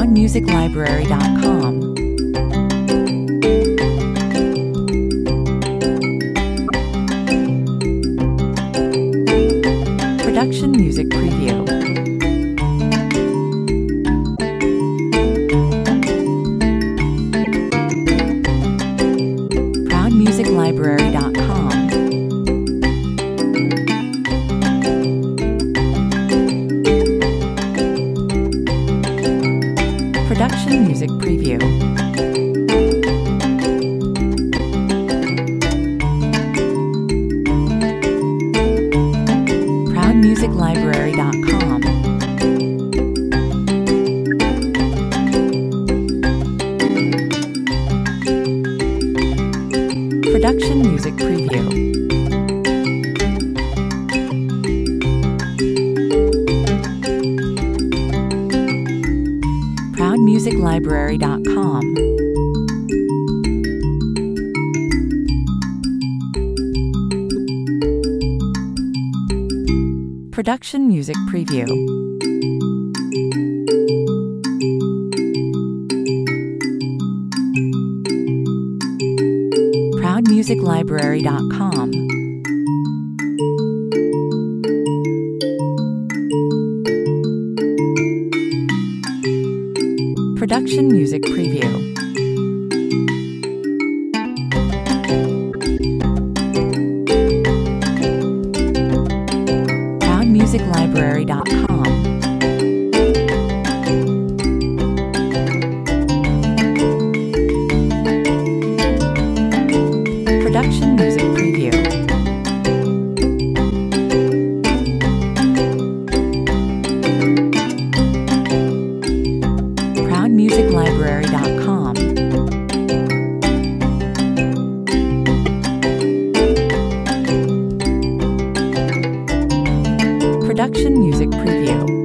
ProudMusicLibrary.com. Production Music Preview. ProudMusicLibrary.com. Production Music Preview. ProudMusicLibrary.com. Production Music Preview. ProudMusicLibrary.com. Production Music Preview. ProudMusicLibrary.com. Production Music Preview. ProudMusicLibrary.com. Production Music Preview. ProudMusicLibrary.com. Production Music Preview.